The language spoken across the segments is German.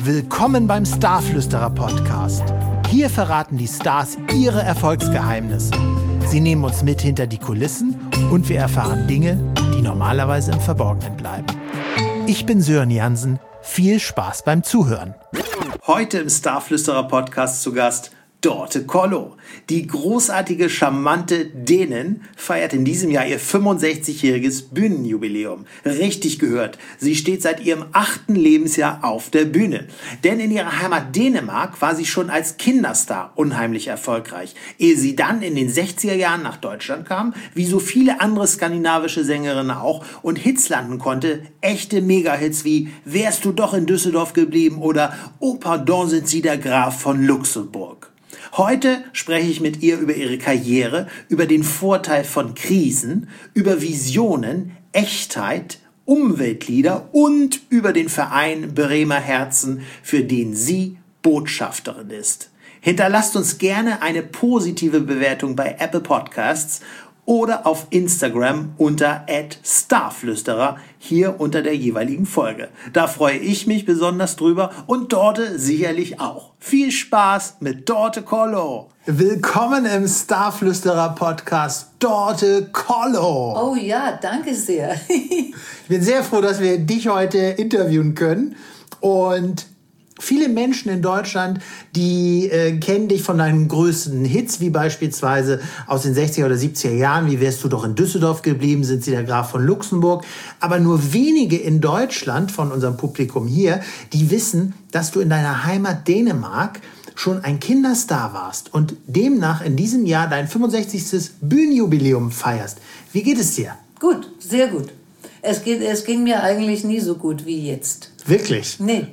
Willkommen beim Starflüsterer Podcast. Hier verraten die Stars ihre Erfolgsgeheimnisse. Sie nehmen uns mit hinter die Kulissen und wir erfahren Dinge, die normalerweise im Verborgenen bleiben. Ich bin Sören Jansen. Viel Spaß beim Zuhören. Heute im Starflüsterer Podcast zu Gast Dorte Kollo. Die großartige, charmante Dänin feiert in diesem Jahr ihr 65-jähriges Bühnenjubiläum. Richtig gehört, sie steht seit ihrem 8. Lebensjahr auf der Bühne. Denn in ihrer Heimat Dänemark war sie schon als Kinderstar unheimlich erfolgreich, ehe sie dann in den 60er Jahren nach Deutschland kam, wie so viele andere skandinavische Sängerinnen auch, und Hits landen konnte, echte Mega-Hits wie Wärst du doch in Düsseldorf geblieben oder Oh pardon, sind Sie der Graf von Luxemburg. Heute spreche ich mit ihr über ihre Karriere, über den Vorteil von Krisen, über Visionen, Echtheit, Umweltlieder und über den Verein Bremer Herzen, für den sie Botschafterin ist. Hinterlasst uns gerne eine positive Bewertung bei Apple Podcasts oder auf Instagram unter @starflüsterer, hier unter der jeweiligen Folge. Da freue ich mich besonders drüber und Dorte sicherlich auch. Viel Spaß mit Dorte Kollo. Willkommen im Starflüsterer Podcast, Dorte Kollo. Oh ja, danke sehr. Ich bin sehr froh, dass wir dich heute interviewen können. Und viele Menschen in Deutschland, die kennen dich von deinen größten Hits, wie beispielsweise aus den 60er oder 70er Jahren, wie Wärst du doch in Düsseldorf geblieben, sind Sie der Graf von Luxemburg. Aber nur wenige in Deutschland von unserem Publikum hier, die wissen, dass du in deiner Heimat Dänemark schon ein Kinderstar warst und demnach in diesem Jahr dein 65. Bühnenjubiläum feierst. Wie geht es dir? Gut, sehr gut. Es ging mir eigentlich nie so gut wie jetzt. Wirklich? Nee.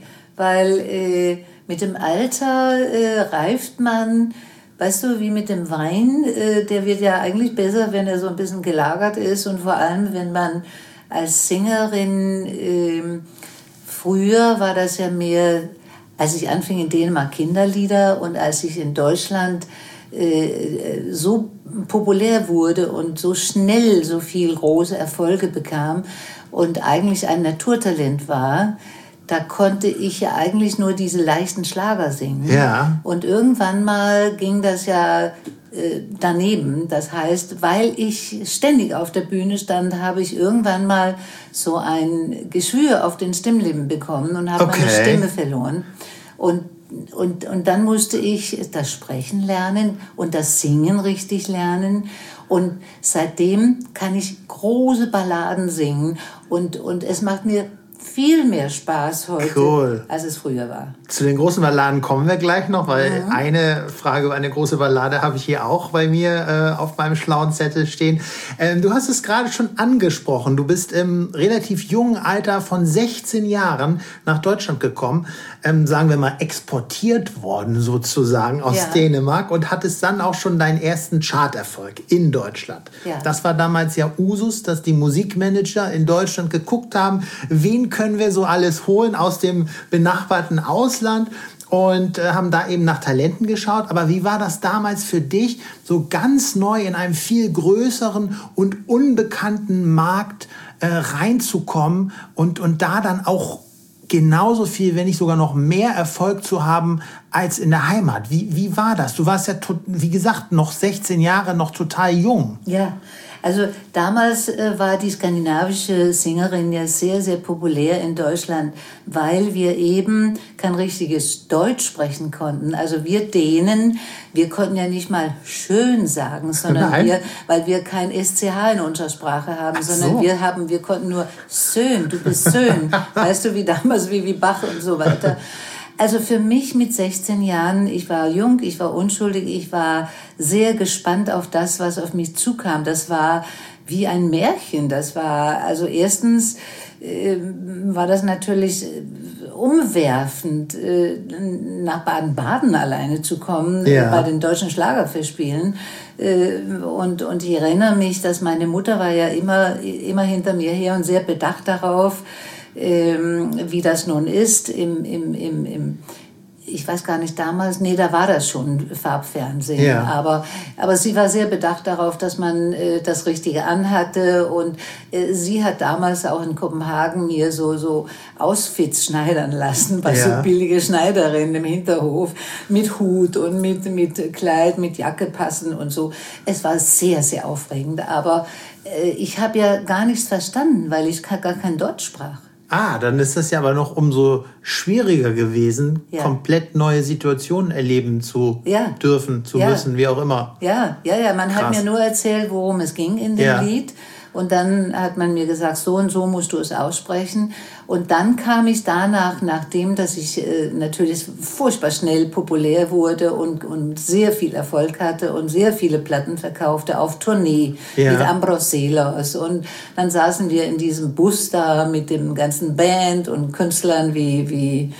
Weil mit dem Alter reift man, weißt du, wie mit dem Wein, der wird ja eigentlich besser, wenn er so ein bisschen gelagert ist, und vor allem, wenn man als Sängerin, früher war das ja mehr, als ich anfing in Dänemark, Kinderlieder, und als ich in Deutschland so populär wurde und so schnell so viel große Erfolge bekam und eigentlich ein Naturtalent war, da konnte ich ja eigentlich nur diese leichten Schlager singen. Ja. Und irgendwann mal ging das ja daneben. Das heißt, weil ich ständig auf der Bühne stand, habe ich irgendwann mal so ein Geschwür auf den Stimmlippen bekommen und habe meine Stimme verloren. Und dann musste ich das Sprechen lernen und das Singen richtig lernen. Und seitdem kann ich große Balladen singen. Und es macht mir viel mehr Spaß heute, als es früher war. Zu den großen Balladen kommen wir gleich noch, weil eine Frage über eine große Ballade habe ich hier auch bei mir auf meinem schlauen Zettel stehen. Du hast es gerade schon angesprochen. Du bist im relativ jungen Alter von 16 Jahren nach Deutschland gekommen, sagen wir mal exportiert worden sozusagen aus Dänemark, und hattest dann auch schon deinen ersten Charterfolg in Deutschland. Ja. Das war damals ja Usus, dass die Musikmanager in Deutschland geguckt haben, wen können wir so alles holen aus dem benachbarten Ausland, und haben da eben nach Talenten geschaut. Aber wie war das damals für dich, so ganz neu in einem viel größeren und unbekannten Markt reinzukommen und da dann auch genauso viel, wenn nicht sogar noch mehr Erfolg zu haben als in der Heimat? Wie war das? Du warst ja, wie gesagt, noch 16 Jahre, noch total jung. Ja, also damals war die skandinavische Sängerin ja sehr, sehr populär in Deutschland, weil wir eben kein richtiges Deutsch sprechen konnten. Also wir Dänen, wir konnten ja nicht mal schön sagen, sondern weil wir kein SCH in unserer Sprache haben, sondern wir konnten nur Sön, du bist Sön. Weißt du, wie damals, wie Bach und so weiter. Also für mich mit 16 Jahren, ich war jung, ich war unschuldig, ich war sehr gespannt auf das, was auf mich zukam. Das war wie ein Märchen. Das war, also erstens war das natürlich umwerfend, nach Baden-Baden alleine zu kommen, bei den deutschen Schlagerfestspielen. Und ich erinnere mich, dass meine Mutter war ja immer hinter mir her und sehr bedacht darauf, wie das nun ist, ich weiß gar nicht, damals, nee, da war das schon Farbfernsehen. Ja. Aber sie war sehr bedacht darauf, dass man das Richtige anhatte. Und sie hat damals auch in Kopenhagen mir so Outfits schneidern lassen, bei so billige Schneiderinnen im Hinterhof, mit Hut und mit Kleid, mit Jacke passen und so. Es war sehr, sehr aufregend. Aber ich habe ja gar nichts verstanden, weil ich gar kein Deutsch sprach. Dann ist das ja aber noch umso schwieriger gewesen, komplett neue Situationen erleben zu dürfen, zu müssen, wie auch immer. Ja. Man hat mir nur erzählt, worum es ging in dem Lied. Und dann hat man mir gesagt, so und so musst du es aussprechen. Und dann kam ich danach, nachdem, dass ich natürlich furchtbar schnell populär wurde und sehr viel Erfolg hatte und sehr viele Platten verkaufte, auf Tournee mit Ambros Seelos. Und dann saßen wir in diesem Bus da mit dem ganzen Band und Künstlern wie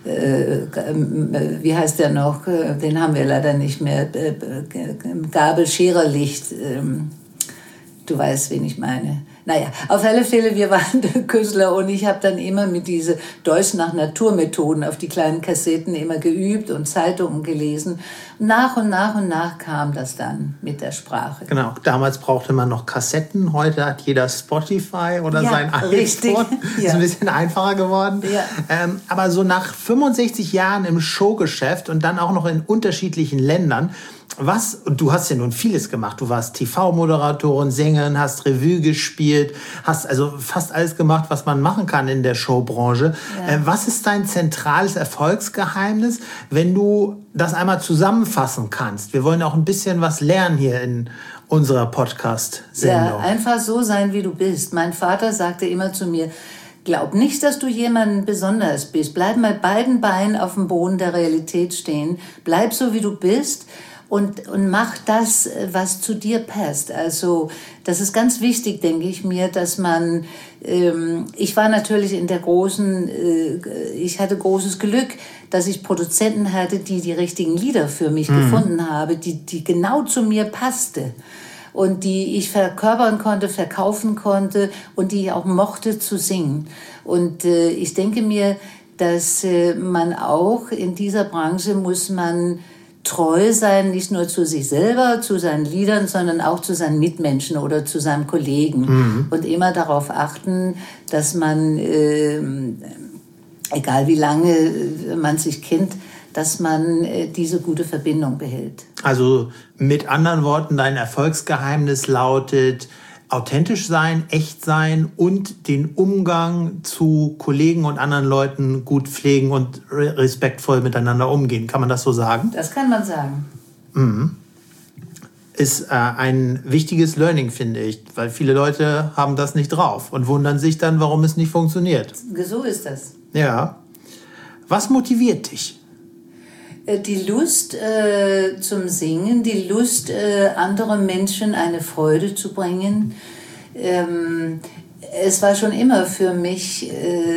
heißt der noch? Den haben wir leider nicht mehr. Gabel Schererlicht. Du weißt, wen ich meine. Naja, auf alle Fälle, wir waren der Künstler und ich habe dann immer mit diese Deutsch nach Naturmethoden auf die kleinen Kassetten immer geübt und Zeitungen gelesen. Nach und nach kam das dann mit der Sprache. Genau, damals brauchte man noch Kassetten, heute hat jeder Spotify oder sein iPhone. Ist ein bisschen einfacher geworden. Ja. Aber so nach 65 Jahren im Showgeschäft und dann auch noch in unterschiedlichen Ländern, und du hast ja nun vieles gemacht. Du warst TV-Moderatorin, Sängerin, hast Revue gespielt, hast also fast alles gemacht, was man machen kann in der Showbranche. Ja. Was ist dein zentrales Erfolgsgeheimnis, wenn du das einmal zusammenfassen kannst? Wir wollen auch ein bisschen was lernen hier in unserer Podcast-Sendung. Ja, einfach so sein, wie du bist. Mein Vater sagte immer zu mir, glaub nicht, dass du jemand besonders bist. Bleib mit beiden Beinen auf dem Boden der Realität stehen. Bleib so, wie du bist. Und mach das, was zu dir passt. Also das ist ganz wichtig, denke ich mir, dass man, ich war natürlich ich hatte großes Glück, dass ich Produzenten hatte, die richtigen Lieder für mich gefunden habe, die genau zu mir passte und die ich verkörpern konnte, verkaufen konnte und die ich auch mochte zu singen. Und ich denke mir, dass man auch in dieser Branche muss man treu sein, nicht nur zu sich selber, zu seinen Liedern, sondern auch zu seinen Mitmenschen oder zu seinem Kollegen. Und immer darauf achten, dass man, egal wie lange man sich kennt, dass man diese gute Verbindung behält. Also mit anderen Worten, dein Erfolgsgeheimnis lautet, authentisch sein, echt sein und den Umgang zu Kollegen und anderen Leuten gut pflegen und respektvoll miteinander umgehen. Kann man das so sagen? Das kann man sagen. Ist ein wichtiges Learning, finde ich, weil viele Leute haben das nicht drauf und wundern sich dann, warum es nicht funktioniert. So ist das. Ja. Was motiviert dich? Die Lust zum Singen, die Lust, anderen Menschen eine Freude zu bringen. Es war schon immer für mich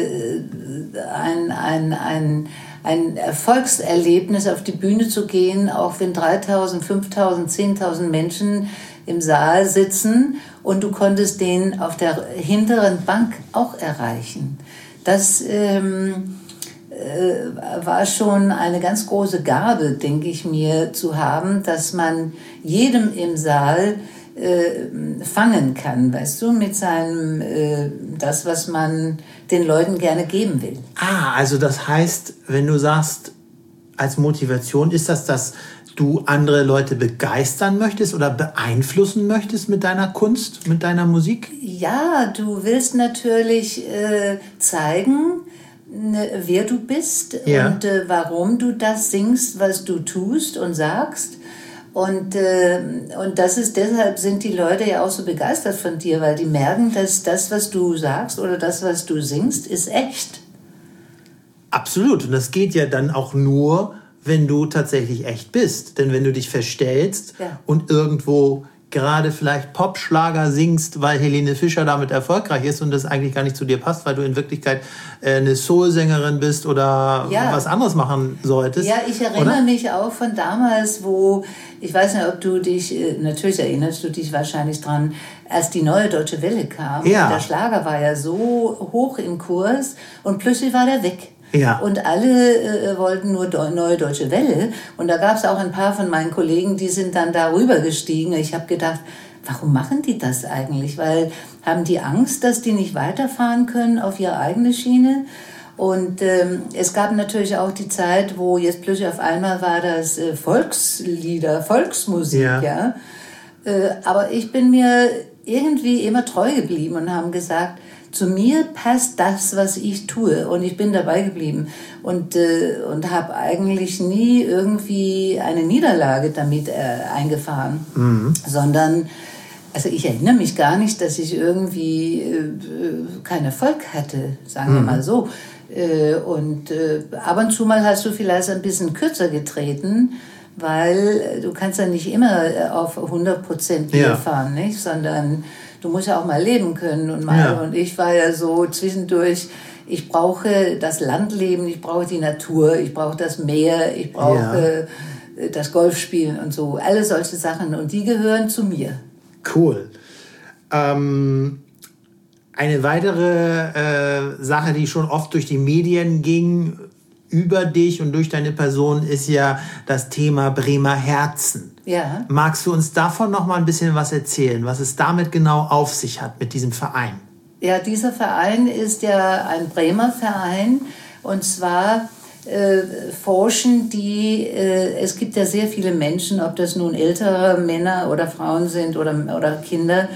ein Erfolgserlebnis, auf die Bühne zu gehen, auch wenn 3.000, 5.000, 10.000 Menschen im Saal sitzen und du konntest den auf der hinteren Bank auch erreichen. Das war schon eine ganz große Gabe, denke ich mir, zu haben, dass man jedem im Saal fangen kann, weißt du, mit seinem, das, was man den Leuten gerne geben will. Also das heißt, wenn du sagst, als Motivation, ist das, dass du andere Leute begeistern möchtest oder beeinflussen möchtest mit deiner Kunst, mit deiner Musik? Ja, du willst natürlich zeigen, wer du bist und warum du das singst, was du tust und sagst. Und deshalb sind die Leute ja auch so begeistert von dir, weil die merken, dass das, was du sagst oder das, was du singst, ist echt. Absolut. Und das geht ja dann auch nur, wenn du tatsächlich echt bist. Denn wenn du dich verstellst und irgendwo gerade vielleicht Popschlager singst, weil Helene Fischer damit erfolgreich ist und das eigentlich gar nicht zu dir passt, weil du in Wirklichkeit eine Soul-Sängerin bist oder was anderes machen solltest. Ja, ich erinnere mich auch von damals, wo, ich weiß nicht, ob du dich, natürlich erinnerst du dich wahrscheinlich dran, als die Neue Deutsche Welle kam. Ja. Und der Schlager war ja so hoch im Kurs und plötzlich war der weg. Ja. Und alle wollten nur Neue Deutsche Welle. Und da gab es auch ein paar von meinen Kollegen, die sind dann darüber gestiegen. Ich habe gedacht, warum machen die das eigentlich? Weil haben die Angst, dass die nicht weiterfahren können auf ihre eigene Schiene? Und es gab natürlich auch die Zeit, wo jetzt plötzlich auf einmal war das Volkslieder, Volksmusik, ja. Aber ich bin mir irgendwie immer treu geblieben und haben gesagt, zu mir passt das, was ich tue. Und ich bin dabei geblieben und habe eigentlich nie irgendwie eine Niederlage damit eingefahren, sondern, also ich erinnere mich gar nicht, dass ich irgendwie keinen Erfolg hatte, sagen wir mal so. Und ab und zu mal hast du vielleicht ein bisschen kürzer getreten, weil du kannst ja nicht immer auf 100% Bier fahren, nicht? Sondern du musst ja auch mal leben können. Und ich war ja so zwischendurch, ich brauche das Landleben, ich brauche die Natur, ich brauche das Meer, ich brauche das Golfspielen und so. Alle solche Sachen. Und die gehören zu mir. Cool. Eine weitere Sache, die schon oft durch die Medien ging, über dich und durch deine Person, ist ja das Thema Bremer Herzen. Ja. Magst du uns davon noch mal ein bisschen was erzählen, was es damit genau auf sich hat mit diesem Verein? Ja, dieser Verein ist ja ein Bremer Verein und zwar forschen die, es gibt ja sehr viele Menschen, ob das nun ältere Männer oder Frauen sind oder Kinder,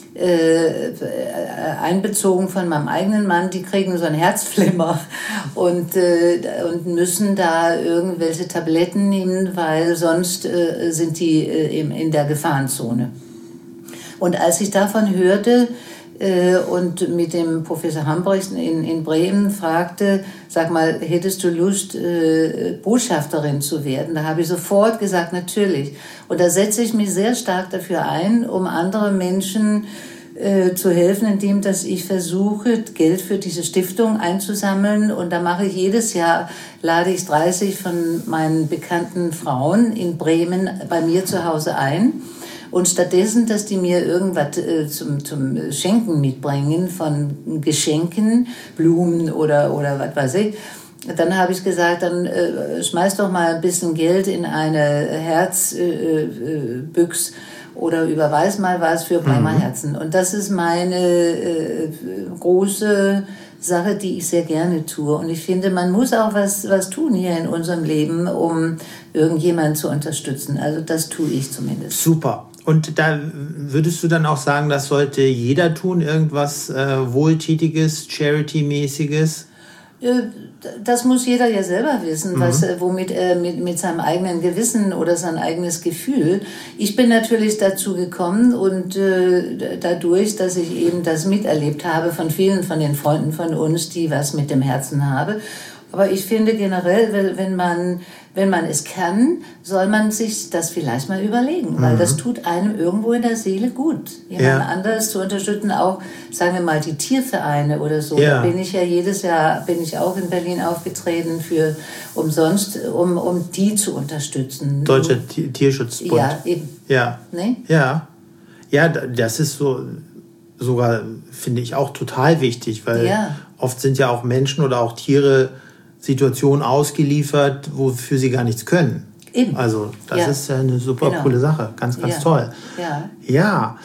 einbezogen von meinem eigenen Mann, die kriegen so ein Herzflimmer und müssen da irgendwelche Tabletten nehmen, weil sonst sind die in der Gefahrenzone. Und als ich davon hörte und mit dem Professor Hambrecht in Bremen fragte, sag mal, hättest du Lust, Botschafterin zu werden? Da habe ich sofort gesagt, natürlich. Und da setze ich mich sehr stark dafür ein, um andere Menschen zu helfen, indem dass ich versuche, Geld für diese Stiftung einzusammeln. Und da mache ich jedes Jahr, lade ich 30 von meinen bekannten Frauen in Bremen bei mir zu Hause ein. Und stattdessen, dass die mir irgendwas zum Schenken mitbringen, von Geschenken, Blumen oder was weiß ich, dann habe ich gesagt, dann schmeiß doch mal ein bisschen Geld in eine Herzbüchs oder überweis mal was für Bremer Herzen. Und das ist meine große Sache, die ich sehr gerne tue. Und ich finde, man muss auch was tun hier in unserem Leben, um irgendjemanden zu unterstützen. Also das tue ich zumindest. Super. Und da würdest du dann auch sagen, das sollte jeder tun, irgendwas Wohltätiges, Charity-mäßiges? Das muss jeder ja selber wissen, womit er mit seinem eigenen Gewissen oder sein eigenes Gefühl. Ich bin natürlich dazu gekommen und dadurch, dass ich eben das miterlebt habe von vielen von den Freunden von uns, die was mit dem Herzen haben. Aber ich finde generell, wenn man es kann, soll man sich das vielleicht mal überlegen, weil das tut einem irgendwo in der Seele gut. Jemand anderes zu unterstützen, auch, sagen wir mal, die Tiervereine oder so. Da bin ich ja jedes Jahr, auch in Berlin aufgetreten für umsonst, um die zu unterstützen. Deutscher Tierschutzbund. Ja, eben. Ja. Ne? Ja. Ja, das ist so, sogar, finde ich, auch total wichtig, weil oft sind ja auch Menschen oder auch Tiere Situationen ausgeliefert, wofür sie gar nichts können. Eben. Also das ist ja eine super coole Sache. Ganz, ganz toll. Ja.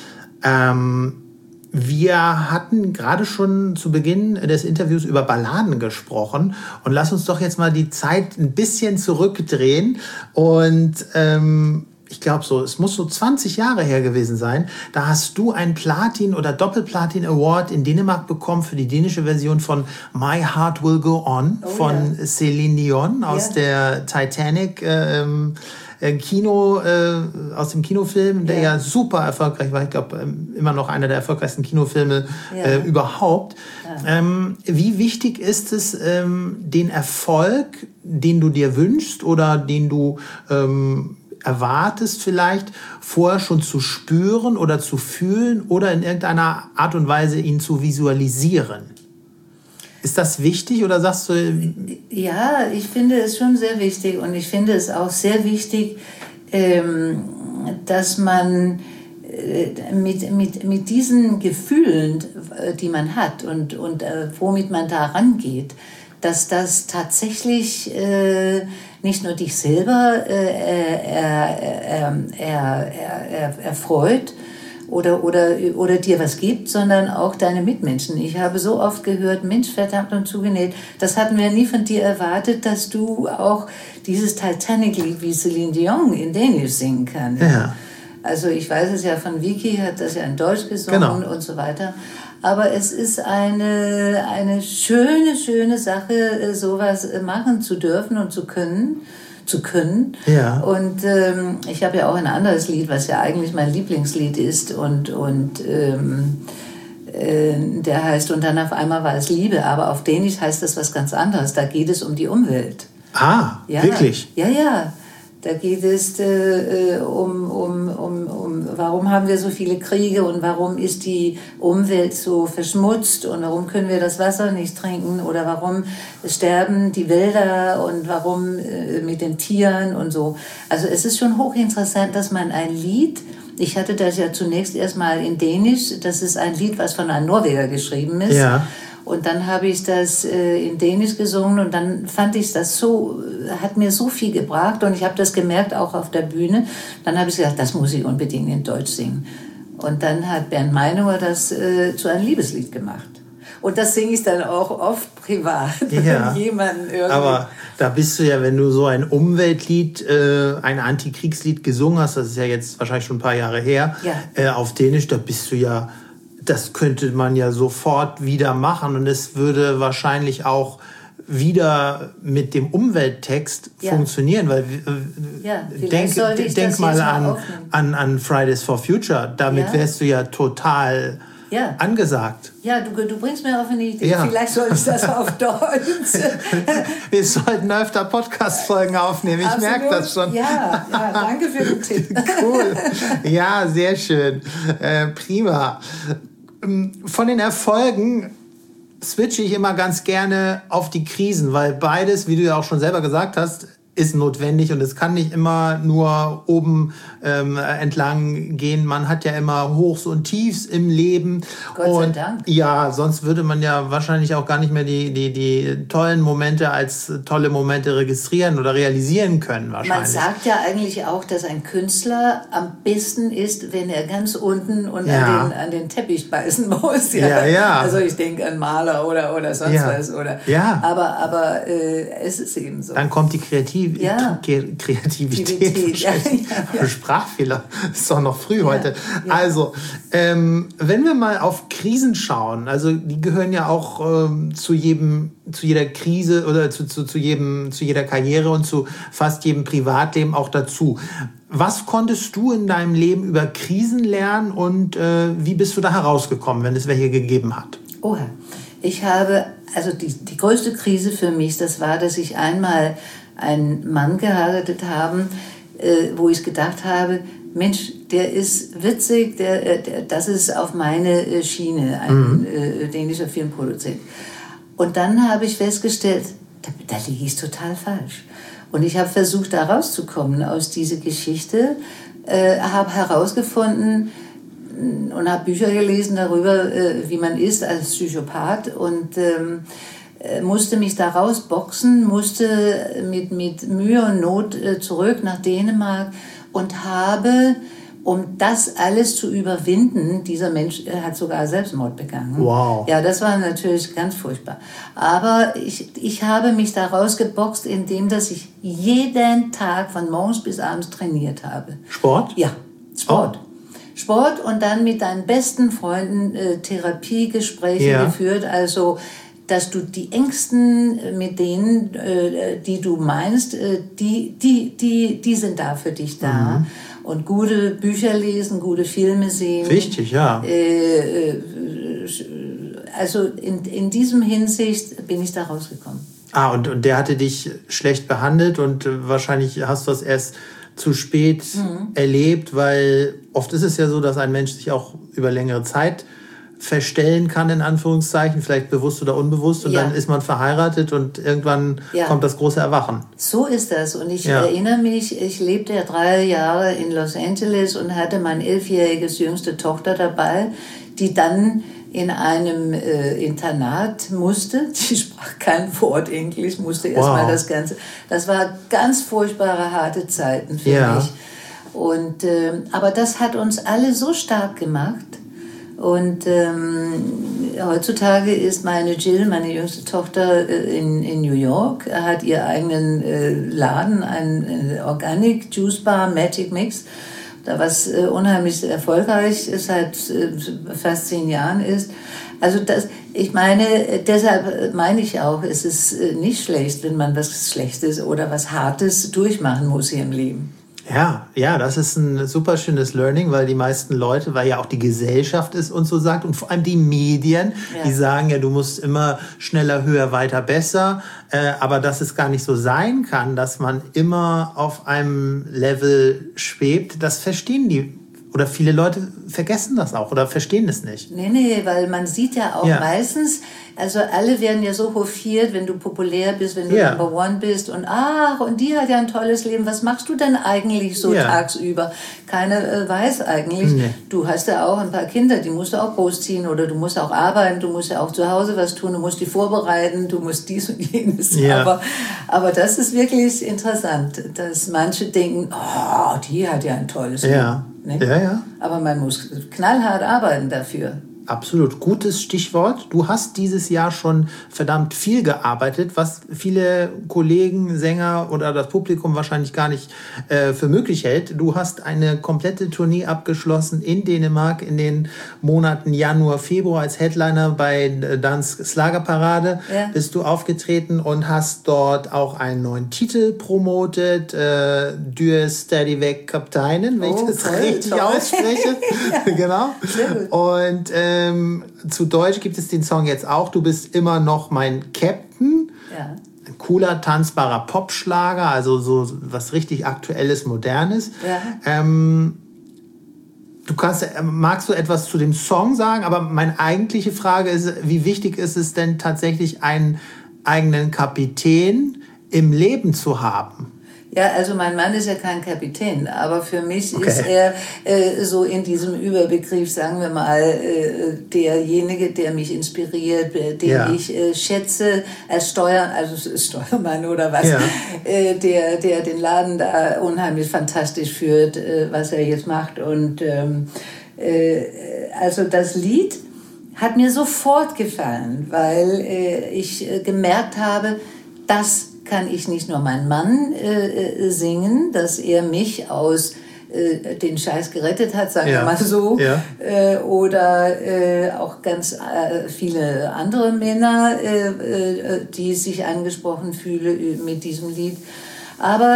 Wir hatten gerade schon zu Beginn des Interviews über Balladen gesprochen. Und lass uns doch jetzt mal die Zeit ein bisschen zurückdrehen. Und ich glaube es muss so 20 Jahre her gewesen sein. Da hast du einen Platin- oder Doppelplatin Award in Dänemark bekommen für die dänische Version von My Heart Will Go On von Celine Dion aus der Titanic aus dem Kinofilm, der ja super erfolgreich war. Ich glaube, immer noch einer der erfolgreichsten Kinofilme überhaupt. Wie wichtig ist es, den Erfolg, den du dir wünschst oder den du erwartest vielleicht, vorher schon zu spüren oder zu fühlen oder in irgendeiner Art und Weise ihn zu visualisieren? Ist das wichtig oder sagst du... Ja, ich finde es schon sehr wichtig und ich finde es auch sehr wichtig, dass man mit diesen Gefühlen, die man hat und womit man da rangeht, dass das tatsächlich nicht nur dich selber erfreut oder dir was gibt, sondern auch deine Mitmenschen. Ich habe so oft gehört, Mensch, verdammt und zugenäht, das hatten wir nie von dir erwartet, dass du auch dieses Titanic-Lied wie Celine Dion in Dänisch singen kannst. Ja. Also ich weiß es ja von Vicky, hat das ja in Deutsch gesungen und so weiter. Aber es ist eine schöne Sache, sowas machen zu dürfen und zu können. Ja. Und ich habe ja auch ein anderes Lied, was ja eigentlich mein Lieblingslied ist und der heißt "Und dann auf einmal war es Liebe", aber auf Dänisch heißt das was ganz anderes. Da geht es um die Umwelt. Ah, ja, wirklich? Ja. Da geht es warum haben wir so viele Kriege und warum ist die Umwelt so verschmutzt und warum können wir das Wasser nicht trinken oder warum sterben die Wälder und warum mit den Tieren und so. Also es ist schon hochinteressant, dass man ein Lied, ich hatte das ja zunächst erstmal in Dänisch, das ist ein Lied, was von einem Norweger geschrieben ist. Ja. Und dann habe ich das in Dänisch gesungen und dann fand ich das so, hat mir so viel gebracht und ich habe das gemerkt auch auf der Bühne. Dann habe ich gesagt, das muss ich unbedingt in Deutsch singen. Und dann hat Bernd Meinunger das zu einem Liebeslied gemacht. Und das singe ich dann auch oft privat, wenn jemanden irgendwie... Aber da bist du ja, wenn du so ein Umweltlied, ein Antikriegslied gesungen hast, das ist ja jetzt wahrscheinlich schon ein paar Jahre her, auf Dänisch, da bist du ja... Das könnte man ja sofort wieder machen und es würde wahrscheinlich auch wieder mit dem Umwelttext funktionieren, weil denk mal an Fridays for Future, damit wärst du ja total angesagt. Ja, du bringst mir auf eine Idee, vielleicht soll ich das auf Deutsch. Wir sollten öfter Podcast-Folgen aufnehmen, ich merke das schon. Ja, danke für den Tipp. Cool, ja, sehr schön, prima. Von den Erfolgen switche ich immer ganz gerne auf die Krisen, weil beides, wie du ja auch schon selber gesagt hast, ist notwendig und es kann nicht immer nur oben entlang gehen. Man hat ja immer Hochs und Tiefs im Leben. Gott sei Dank. Ja, sonst würde man ja wahrscheinlich auch gar nicht mehr die tollen Momente als tolle Momente registrieren oder realisieren können wahrscheinlich. Man sagt ja eigentlich auch, dass ein Künstler am besten ist, wenn er ganz unten und an den Teppich beißen muss. Ja. Also ich denke an Maler oder sonst was. Aber es ist eben so. Dann kommt die Kreativität Sprachfehler, ist doch noch früh heute. Ja. Also, wenn wir mal auf Krisen schauen, also die gehören ja auch zu jeder Krise oder zu jeder Karriere und zu fast jedem Privatleben auch dazu. Was konntest du in deinem Leben über Krisen lernen und wie bist du da herausgekommen, wenn es welche gegeben hat? Oha, ich habe, also die größte Krise für mich, das war, dass ich einmal einen Mann geheiratet habe, wo ich gedacht habe, Mensch, der ist witzig, das ist auf meine Schiene, ein dänischer Filmproduzent. Und dann habe ich festgestellt, da liege ich total falsch. Und ich habe versucht, da rauszukommen aus dieser Geschichte, habe herausgefunden und habe Bücher gelesen darüber, wie man ist als Psychopath und musste mich da rausboxen, musste mit Mühe und Not zurück nach Dänemark und habe, um das alles zu überwinden, dieser Mensch hat sogar Selbstmord begangen. Wow. Ja, das war natürlich ganz furchtbar. Aber ich habe mich da rausgeboxt, indem dass ich jeden Tag von morgens bis abends trainiert habe. Sport? Ja, Sport. Sport und dann mit deinen besten Freunden Therapiegespräche geführt, also dass du die Ängsten mit denen, die du meinst, die sind da für dich da. Und gute Bücher lesen, gute Filme sehen. Wichtig, ja. Also in diesem Hinsicht bin ich da rausgekommen. Und der hatte dich schlecht behandelt und wahrscheinlich hast du das erst zu spät erlebt, weil oft ist es ja so, dass ein Mensch sich auch über längere Zeit verstellen kann, in Anführungszeichen, vielleicht bewusst oder unbewusst, und dann ist man verheiratet und irgendwann kommt das große Erwachen. So ist das und ich erinnere mich, ich lebte ja 3 Jahre in Los Angeles und hatte meine 11-jährige jüngste Tochter dabei, die dann in einem Internat musste. Die sprach kein Wort Englisch, musste erstmal das Ganze. Das war ganz furchtbare, harte Zeiten für mich. Und, aber das hat uns alle so stark gemacht. Und heutzutage ist meine Jill, meine jüngste Tochter, in New York, hat ihren eigenen Laden, ein Organic Juice Bar, Magic Mix, da was unheimlich erfolgreich seit fast 10 Jahren ist. Also ich meine, deshalb meine ich auch, es ist nicht schlecht, wenn man was Schlechtes oder was Hartes durchmachen muss hier im Leben. Ja, das ist ein super schönes Learning, weil die meisten Leute, weil ja auch die Gesellschaft es uns so sagt und vor allem die Medien, die sagen ja, du musst immer schneller, höher, weiter, besser, aber dass es gar nicht so sein kann, dass man immer auf einem Level schwebt, das verstehen die. Oder viele Leute vergessen das auch oder verstehen es nicht. Nee, weil man sieht ja auch meistens, also alle werden ja so hofiert, wenn du populär bist, wenn du Number One bist und und die hat ja ein tolles Leben. Was machst du denn eigentlich so tagsüber? Keiner weiß eigentlich. Du hast ja auch ein paar Kinder, die musst du auch großziehen oder du musst auch arbeiten, du musst ja auch zu Hause was tun, du musst die vorbereiten, du musst dies und jenes. Aber das ist wirklich interessant, dass manche denken, die hat ja ein tolles Leben. Ne? Ja. Aber man muss knallhart arbeiten dafür. Absolut. Gutes Stichwort. Du hast dieses Jahr schon verdammt viel gearbeitet, was viele Kollegen, Sänger oder das Publikum wahrscheinlich gar nicht für möglich hält. Du hast eine komplette Tournee abgeschlossen in Dänemark in den Monaten Januar, Februar als Headliner bei Dansk Schlagerparade. Bist du aufgetreten und hast dort auch einen neuen Titel promotet, Du Stadigvæk Kaptajnen, wenn ich das richtig ausspreche. Genau. Sehr gut. Und zu Deutsch gibt es den Song jetzt auch, Du bist immer noch mein Captain. Ja. Ein cooler, tanzbarer Popschlager, also so was richtig Aktuelles, Modernes. Ja. Magst du etwas zu dem Song sagen? Aber meine eigentliche Frage ist, wie wichtig ist es denn tatsächlich, einen eigenen Kapitän im Leben zu haben? Ja, also mein Mann ist ja kein Kapitän, aber für mich ist er so in diesem Überbegriff, sagen wir mal, derjenige, der mich inspiriert, den ich schätze als Steuermann oder was, der den Laden da unheimlich fantastisch führt, was er jetzt macht. Und also das Lied hat mir sofort gefallen, weil ich gemerkt habe, dass kann ich nicht nur meinen Mann singen, dass er mich aus den Scheiß gerettet hat, sagen wir mal so, oder auch ganz viele andere Männer, die sich angesprochen fühlen mit diesem Lied. Aber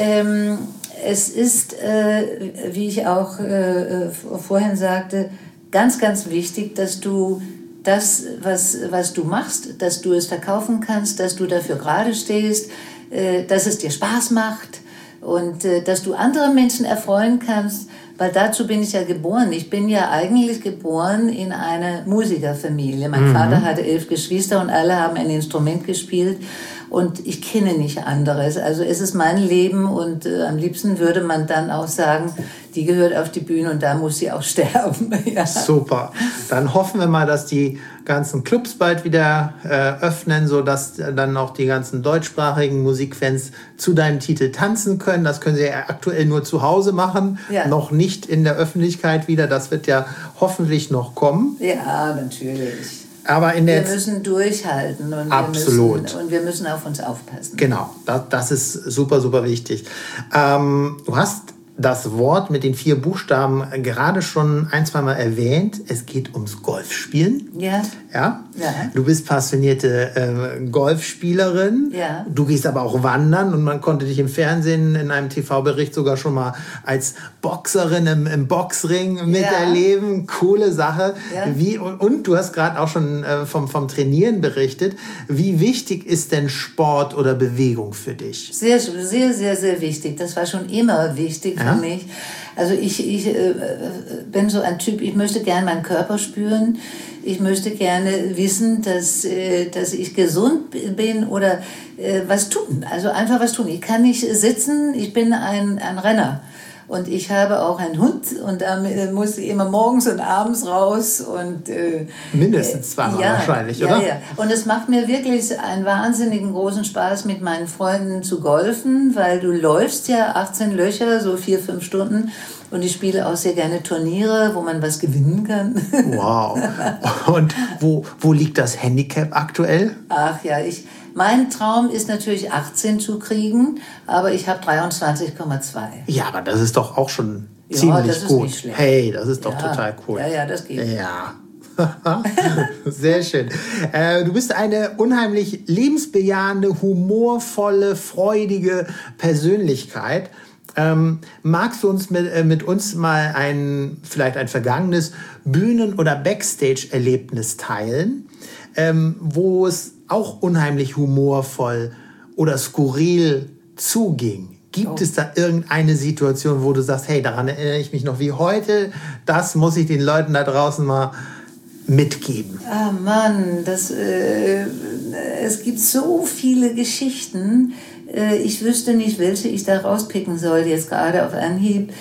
es ist, wie ich auch vorhin sagte, ganz, ganz wichtig, dass du das, was du machst, dass du es verkaufen kannst, dass du dafür gerade stehst, dass es dir Spaß macht und dass du andere Menschen erfreuen kannst, weil dazu bin ich ja geboren. Ich bin ja eigentlich geboren in einer Musikerfamilie. Mein Vater hatte 11 Geschwister und alle haben ein Instrument gespielt und ich kenne nicht anderes. Also es ist mein Leben und am liebsten würde man dann auch sagen, die gehört auf die Bühne und da muss sie auch sterben. Ja. Super. Dann hoffen wir mal, dass die ganzen Clubs bald wieder öffnen, sodass dann auch die ganzen deutschsprachigen Musikfans zu deinem Titel tanzen können. Das können sie ja aktuell nur zu Hause machen, noch nicht in der Öffentlichkeit wieder. Das wird ja hoffentlich noch kommen. Ja, natürlich. Aber wir müssen durchhalten und wir müssen auf uns aufpassen. Genau, das ist super, super wichtig. Du hast das Wort mit den 4 Buchstaben gerade schon 1-2 Mal erwähnt. Es geht ums Golfspielen. Ja. Du bist passionierte Golfspielerin. Ja. Du gehst aber auch wandern und man konnte dich im Fernsehen in einem TV-Bericht sogar schon mal als Boxerin im Boxring miterleben. Coole Sache. Ja. Und du hast gerade auch schon vom Trainieren berichtet. Wie wichtig ist denn Sport oder Bewegung für dich? Sehr, sehr, sehr, sehr wichtig. Das war schon immer wichtig für mich. Also ich bin so ein Typ, ich möchte gerne meinen Körper spüren. Ich möchte gerne wissen, dass ich gesund bin oder was tun. Also einfach was tun. Ich kann nicht sitzen, ich bin ein Renner. Und ich habe auch einen Hund und da muss ich immer morgens und abends raus. Und, mindestens zweimal wahrscheinlich, oder? Ja. Und es macht mir wirklich einen wahnsinnigen großen Spaß, mit meinen Freunden zu golfen, weil du läufst ja 18 Löcher, so 4-5 Stunden. Und ich spiele auch sehr gerne Turniere, wo man was gewinnen kann. Wow. Und wo liegt das Handicap aktuell? Ach ja, mein Traum ist natürlich 18 zu kriegen, aber ich habe 23,2. Ja, aber das ist doch auch schon ziemlich das ist gut. Nicht schlecht. Hey, das ist doch total cool. Ja, das geht. Ja. Sehr schön. Du bist eine unheimlich lebensbejahende, humorvolle, freudige Persönlichkeit. Magst du uns mit uns mal vielleicht ein vergangenes Bühnen- oder Backstage-Erlebnis teilen, wo es auch unheimlich humorvoll oder skurril zuging? Gibt es da irgendeine Situation, wo du sagst, hey, daran erinnere ich mich noch wie heute, das muss ich den Leuten da draußen mal mitgeben? Ah Mann, es gibt so viele Geschichten. Ich wüsste nicht, welche ich da rauspicken soll, jetzt gerade auf Anhieb.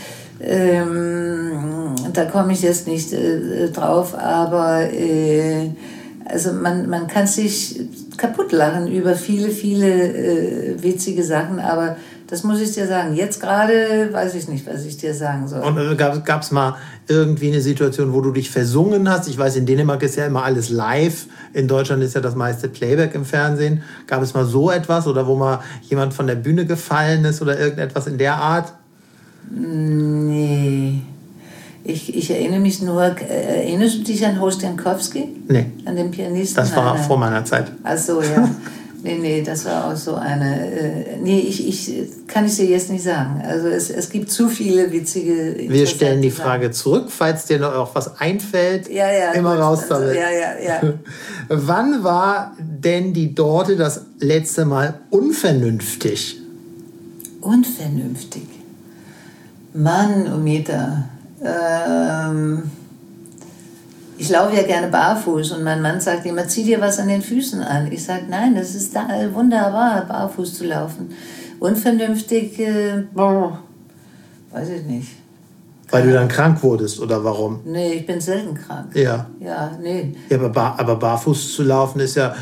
Da komme ich jetzt nicht drauf, aber also man kann sich kaputt lachen über viele, viele witzige Sachen, aber das muss ich dir sagen. Jetzt gerade weiß ich nicht, was ich dir sagen soll. Und gab es mal irgendwie eine Situation, wo du dich versungen hast? Ich weiß, in Dänemark ist ja immer alles live. In Deutschland ist ja das meiste Playback im Fernsehen. Gab es mal so etwas oder wo mal jemand von der Bühne gefallen ist oder irgendetwas in der Art? Nee. Ich erinnere mich nur, erinnerst du dich an Horst Jankowski? Nee. An den Pianisten? Das war vor meiner Zeit. Ach so, ja. Nee, das war auch so eine... kann ich dir jetzt nicht sagen. Also es gibt zu viele witzige... Wir stellen die Frage zurück, falls dir noch auch was einfällt. Ja, immer gut, raus damit. Ja. Wann war denn die Dorte das letzte Mal unvernünftig? Unvernünftig? Mann, Umita. Ich laufe ja gerne barfuß und mein Mann sagt immer, zieh dir was an den Füßen an. Ich sage, nein, das ist wunderbar, barfuß zu laufen. Unvernünftig, weiß ich nicht. Weil du dann krank wurdest oder warum? Nee, ich bin selten krank. Ja. Ja, nee. Ja, aber barfuß zu laufen ist ja,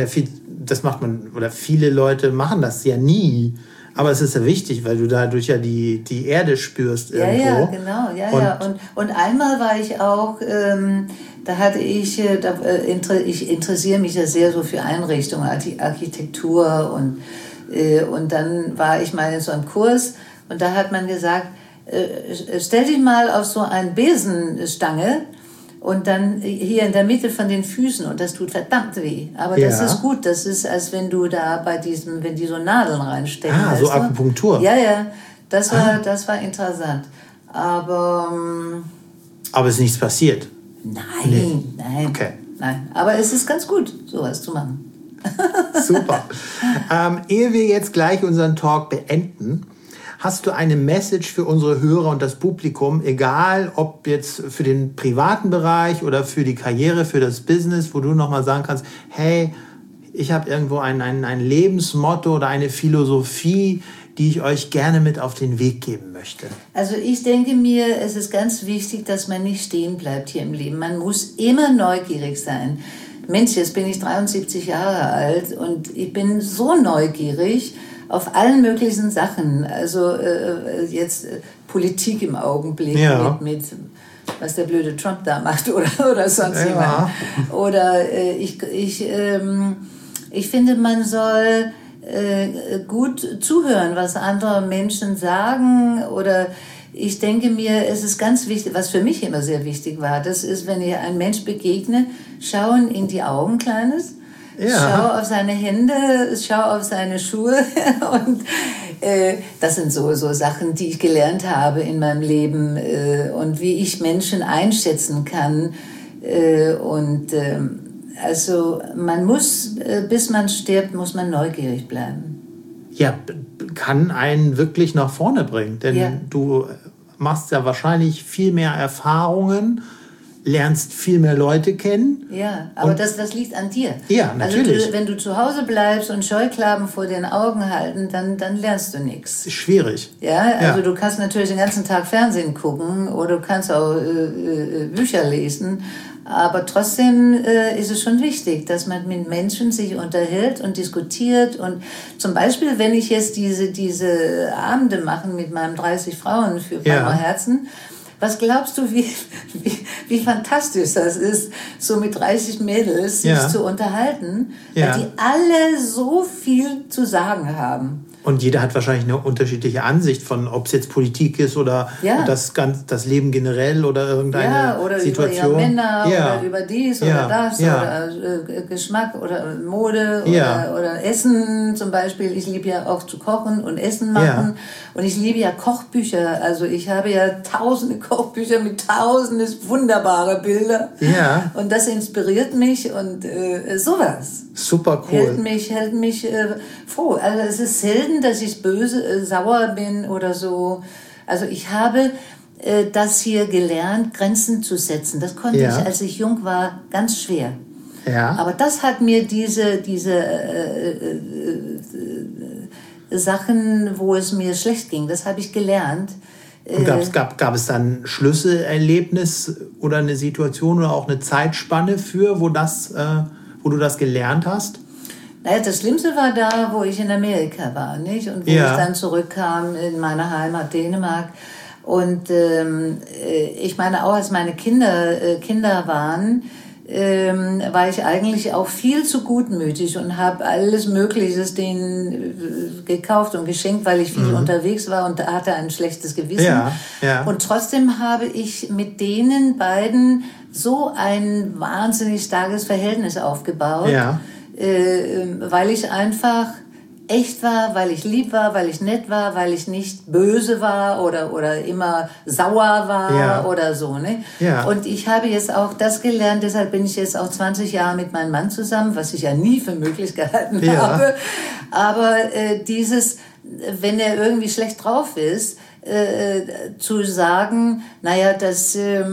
viele Leute machen das ja nie. Aber es ist ja wichtig, weil du dadurch ja die Erde spürst irgendwo. Ja, genau. Ja. Und einmal war ich auch, ich interessiere mich ja sehr so für Einrichtungen, Architektur und dann war ich mal in so einem Kurs und da hat man gesagt, stell dich mal auf so eine Besenstange und dann hier in der Mitte von den Füßen und das tut verdammt weh. Aber das ist gut, das ist, als wenn du da wenn die so Nadeln reinstecken. Ah, so Akupunktur. Ja, das war interessant. Aber ist nichts passiert? Nein. Okay. Nein, aber es ist ganz gut, sowas zu machen. Super. Ehe wir jetzt gleich unseren Talk beenden, hast du eine Message für unsere Hörer und das Publikum, egal ob jetzt für den privaten Bereich oder für die Karriere, für das Business, wo du nochmal sagen kannst, hey, ich habe irgendwo ein Lebensmotto oder eine Philosophie, die ich euch gerne mit auf den Weg geben möchte? Also ich denke mir, es ist ganz wichtig, dass man nicht stehen bleibt hier im Leben. Man muss immer neugierig sein. Mensch, jetzt bin ich 73 Jahre alt und ich bin so neugierig auf allen möglichen Sachen. Also jetzt Politik im Augenblick mit was der blöde Trump da macht oder sonst jemand. Oder ich finde, man soll gut zuhören, was andere Menschen sagen. Oder ich denke mir, es ist ganz wichtig, was für mich immer sehr wichtig war, das ist, wenn ich einem Mensch begegne, schauen in die Augen, Kleines. Schau auf seine Hände, schau auf seine Schuhe und das sind so Sachen, die ich gelernt habe in meinem Leben und wie ich Menschen einschätzen kann also man muss, bis man stirbt, muss man neugierig bleiben. Ja, kann einen wirklich nach vorne bringen, denn du machst ja wahrscheinlich viel mehr Erfahrungen, lernst viel mehr Leute kennen. Ja, aber das liegt an dir. Ja, natürlich. Also wenn du zu Hause bleibst und Scheuklappen vor den Augen halten, dann lernst du nichts. Schwierig. Ja, also du kannst natürlich den ganzen Tag Fernsehen gucken oder du kannst auch Bücher lesen. Aber trotzdem ist es schon wichtig, dass man mit Menschen sich unterhält und diskutiert. Und zum Beispiel, wenn ich jetzt diese Abende mache mit meinen 30 Frauen für Palmer Herzen, was glaubst du, wie fantastisch das ist, so mit 30 Mädels sich zu unterhalten, weil die alle so viel zu sagen haben. Und jeder hat wahrscheinlich eine unterschiedliche Ansicht von, ob es jetzt Politik ist oder das Leben generell oder irgendeine oder Situation. Über ihre Männer oder über dies oder das oder Geschmack oder Mode oder Essen zum Beispiel. Ich liebe ja auch zu kochen und Essen machen. Und ich liebe ja Kochbücher. Also ich habe ja tausende Kochbücher mit tausenden wunderbare Bilder. Ja. Und das inspiriert mich und sowas. Super cool. Hält mich froh. Also es ist selten, dass ich böse, sauer bin oder so. Also ich habe das hier gelernt, Grenzen zu setzen. Das konnte ich, als ich jung war, ganz schwer. Ja. Aber das hat mir diese Sachen, wo es mir schlecht ging, das habe ich gelernt. Und gab es dann ein Schlüsselerlebnis oder eine Situation oder auch eine Zeitspanne für, wo du das gelernt hast? Naja, das Schlimmste war da, wo ich in Amerika war, nicht? Und wo ich dann zurückkam in meine Heimat Dänemark. Und ich meine, auch als meine Kinder waren, war ich eigentlich auch viel zu gutmütig und habe alles Mögliche denen gekauft und geschenkt, weil ich viel unterwegs war und hatte ein schlechtes Gewissen. Ja. Und trotzdem habe ich mit denen beiden so ein wahnsinnig starkes Verhältnis aufgebaut, weil ich einfach echt war, weil ich lieb war, weil ich nett war, weil ich nicht böse war oder immer sauer war oder so. Ne? Ja. Und ich habe jetzt auch das gelernt, deshalb bin ich jetzt auch 20 Jahre mit meinem Mann zusammen, was ich ja nie für möglich gehalten habe. Aber wenn er irgendwie schlecht drauf ist, zu sagen, naja, das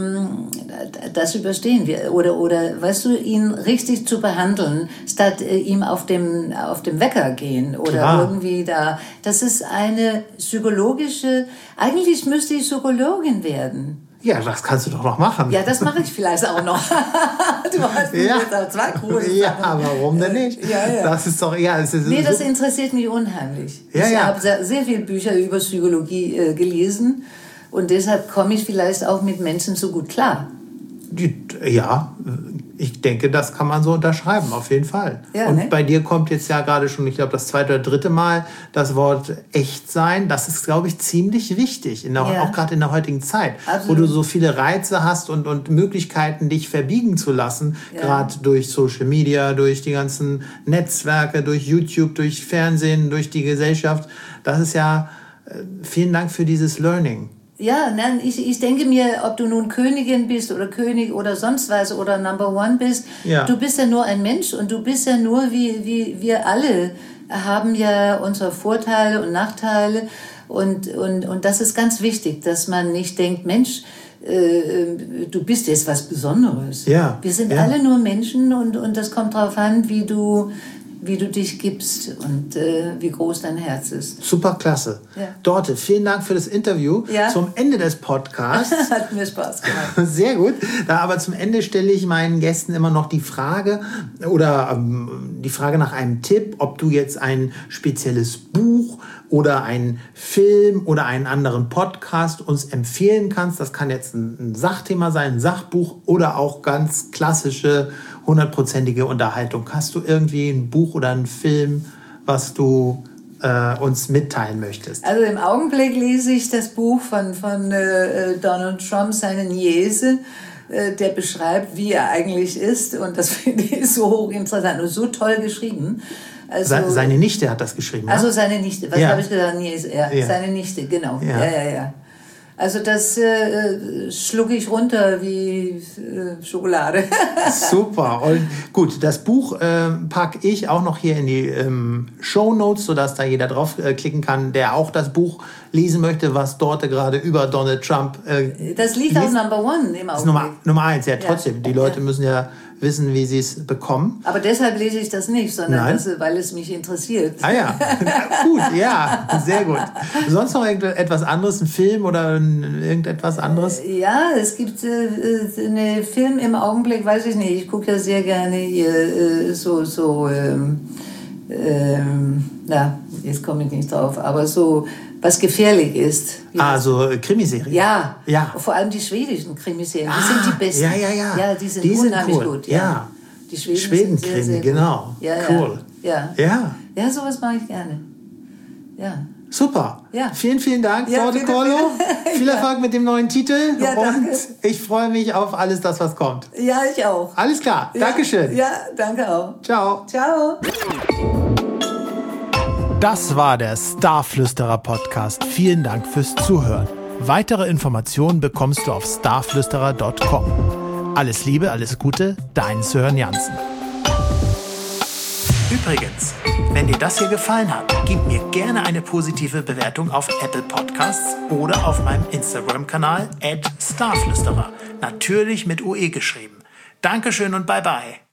überstehen wir. Oder weißt du, ihn richtig zu behandeln, statt ihm auf dem Wecker gehen. Oder irgendwie da. Das ist eine psychologische, eigentlich müsste ich Psychologin werden. Ja, das kannst du doch noch machen. Ja, das mache ich vielleicht auch noch. Du hast mir jetzt auch 2 große Sachen. Ja, warum denn nicht? Das ist doch, das interessiert mich unheimlich. Ich habe sehr viele Bücher über Psychologie gelesen und deshalb komme ich vielleicht auch mit Menschen so gut klar. Ja, ich denke, das kann man so unterschreiben, auf jeden Fall. Ja, und bei dir kommt jetzt ja gerade schon, ich glaube, das 2. oder 3. Mal das Wort echt sein. Das ist, glaube ich, ziemlich wichtig, auch gerade in der heutigen Zeit, wo du so viele Reize hast und Möglichkeiten, dich verbiegen zu lassen, gerade durch Social Media, durch die ganzen Netzwerke, durch YouTube, durch Fernsehen, durch die Gesellschaft. Das ist vielen Dank für dieses Learning. Ja, nein, ich denke mir, ob du nun Königin bist oder König oder sonst was oder Number One bist, du bist ja nur ein Mensch und du bist ja nur wie wir alle haben ja unsere Vorteile und Nachteile und das ist ganz wichtig, dass man nicht denkt, Mensch, du bist jetzt was Besonderes. Ja, wir sind alle nur Menschen und das kommt darauf an, wie du dich gibst und wie groß dein Herz ist. Super klasse. Ja. Dorte, vielen Dank für das Interview. Zum Ende des Podcasts. Hat mir Spaß gemacht. Sehr gut. Aber zum Ende stelle ich meinen Gästen immer noch die Frage nach einem Tipp, ob du jetzt ein spezielles Buch oder einen Film oder einen anderen Podcast uns empfehlen kannst. Das kann jetzt ein Sachthema sein, ein Sachbuch oder auch ganz klassische 100%ige Unterhaltung. Hast du irgendwie ein Buch oder einen Film, was du uns mitteilen möchtest? Also im Augenblick lese ich das Buch von Donald Trump, seine Niese, der beschreibt, wie er eigentlich ist. Und das finde ich so hochinteressant und so toll geschrieben. Also, seine Nichte hat das geschrieben. Also seine Nichte, was habe ich gesagt? Niese, seine Nichte, genau. Ja. Also das schlucke ich runter wie Schokolade. Super. Und gut, das Buch packe ich auch noch hier in die Shownotes, sodass da jeder drauf klicken kann, der auch das Buch lesen möchte, was dort gerade über Donald Trump das liegt auf Number One im Augenblick. Nummer 1, ja, trotzdem. Die Leute müssen ja wissen, wie sie es bekommen. Aber deshalb lese ich das nicht, sondern weil es mich interessiert. Ah ja, gut, ja, sehr gut. Sonst noch etwas anderes, ein Film oder irgendetwas anderes? Ja, es gibt einen Film im Augenblick, weiß ich nicht, ich gucke ja sehr gerne hier jetzt komme ich nicht drauf, aber so was gefährlich ist. So Krimiserien? Ja, vor allem die schwedischen Krimiserien, die sind die besten. Ja, die sind unheimlich cool. gut. Ja. Die Schweden sind sehr, sehr genau. Ja, cool. Ja, sowas mache ich gerne. Ja. Super. Ja. Vielen, vielen Dank, Frau De Corlo. Viel Erfolg mit dem neuen Titel. Ja, danke. Und ich freue mich auf alles das, was kommt. Ja, ich auch. Alles klar. Dankeschön. Ja, danke auch. Ciao. Ciao. Das war der Starflüsterer-Podcast. Vielen Dank fürs Zuhören. Weitere Informationen bekommst du auf starflüsterer.com. Alles Liebe, alles Gute, dein Sören Jansen. Übrigens, wenn dir das hier gefallen hat, gib mir gerne eine positive Bewertung auf Apple Podcasts oder auf meinem Instagram-Kanal @starflüsterer. Natürlich mit UE geschrieben. Dankeschön und bye bye.